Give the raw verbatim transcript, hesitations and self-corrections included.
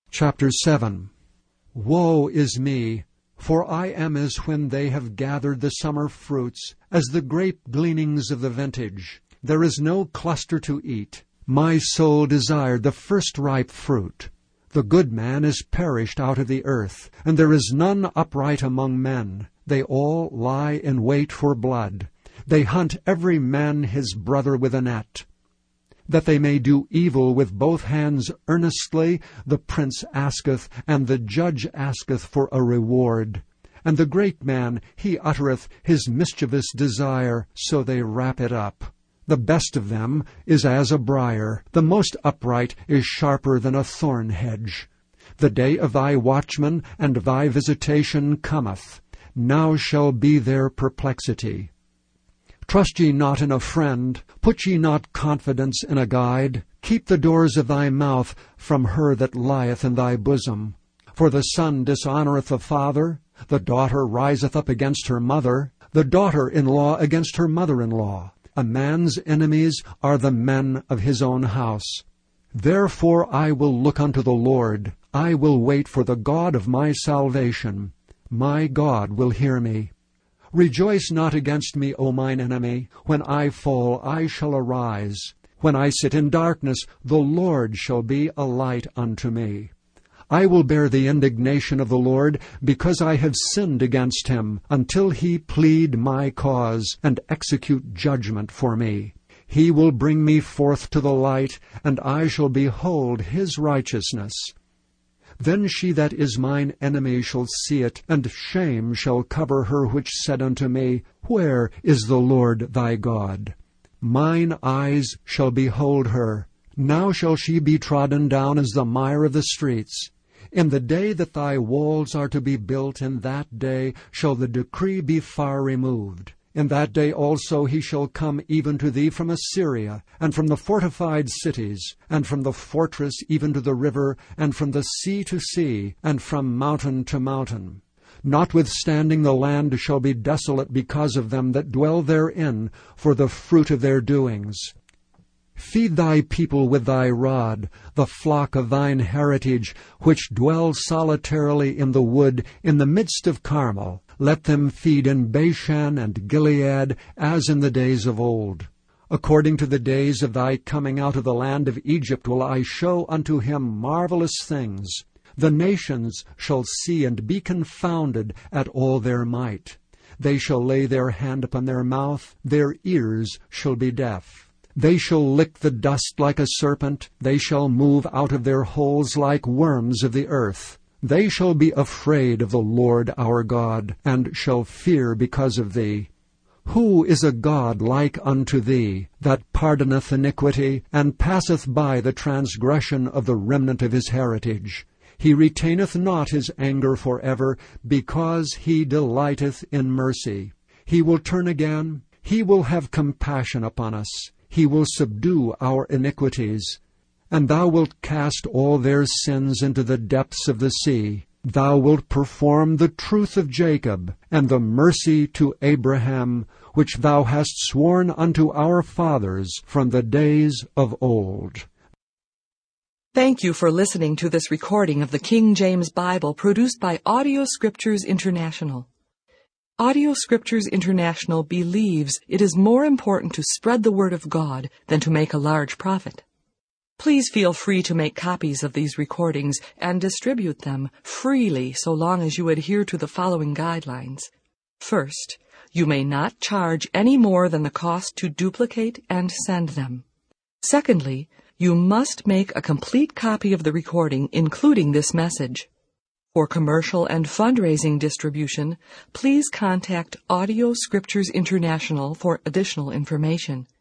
Chapter seven. Woe is me! For I am as when they have gathered the summer fruits, as the grape gleanings of the vintage. There is no cluster to eat. My soul desired the first ripe fruit. The good man is perished out of the earth, and there is none upright among men. They all lie in wait for blood. They hunt every man his brother with a net. That they may do evil with both hands earnestly, the prince asketh, and the judge asketh for a reward. And the great man, he uttereth his mischievous desire, so they wrap it up. The best of them is as a briar, the most upright is sharper than a thorn hedge. The day of thy watchman and thy visitation cometh. Now shall be their perplexity. Trust ye not in a friend, put ye not confidence in a guide. Keep the doors of thy mouth from her that lieth in thy bosom. For the son dishonoureth the father, the daughter riseth up against her mother, the daughter-in-law against her mother-in-law. A man's enemies are the men of his own house. Therefore I will look unto the Lord. I will wait for the God of my salvation. My God will hear me. Rejoice not against me, O mine enemy. When I fall, I shall arise. When I sit in darkness, the Lord shall be a light unto me. I will bear the indignation of the Lord, because I have sinned against him, until he plead my cause, and execute judgment for me. He will bring me forth to the light, and I shall behold his righteousness. Then she that is mine enemy shall see it, and shame shall cover her which said unto me, Where is the Lord thy God? Mine eyes shall behold her. Now shall she be trodden down as the mire of the streets. In the day that thy walls are to be built, in that day shall the decree be far removed. In that day also he shall come even to thee from Assyria, and from the fortified cities, and from the fortress even to the river, and from the sea to sea, and from mountain to mountain. Notwithstanding the land shall be desolate because of them that dwell therein, for the fruit of their doings. Feed thy people with thy rod, the flock of thine heritage, which dwell solitarily in the wood, in the midst of Carmel. Let them feed in Bashan and Gilead, as in the days of old. According to the days of thy coming out of the land of Egypt will I show unto him marvelous things. The nations shall see and be confounded at all their might. They shall lay their hand upon their mouth, their ears shall be deaf. They shall lick the dust like a serpent. They shall move out of their holes like worms of the earth. They shall be afraid of the Lord our God, and shall fear because of thee. Who is a God like unto thee, that pardoneth iniquity, and passeth by the transgression of the remnant of his heritage? He retaineth not his anger forever, because he delighteth in mercy. He will turn again. He will have compassion upon us. He will subdue our iniquities. And thou wilt cast all their sins into the depths of the sea. Thou wilt perform the truth of Jacob, and the mercy to Abraham, which thou hast sworn unto our fathers from the days of old. Thank you for listening to this recording of the King James Bible produced by Audio Scriptures International. Audio Scriptures International believes it is more important to spread the Word of God than to make a large profit. Please feel free to make copies of these recordings and distribute them freely so long as you adhere to the following guidelines. First, you may not charge any more than the cost to duplicate and send them. Secondly, you must make a complete copy of the recording, including this message. For commercial and fundraising distribution, please contact Audio Scriptures International for additional information.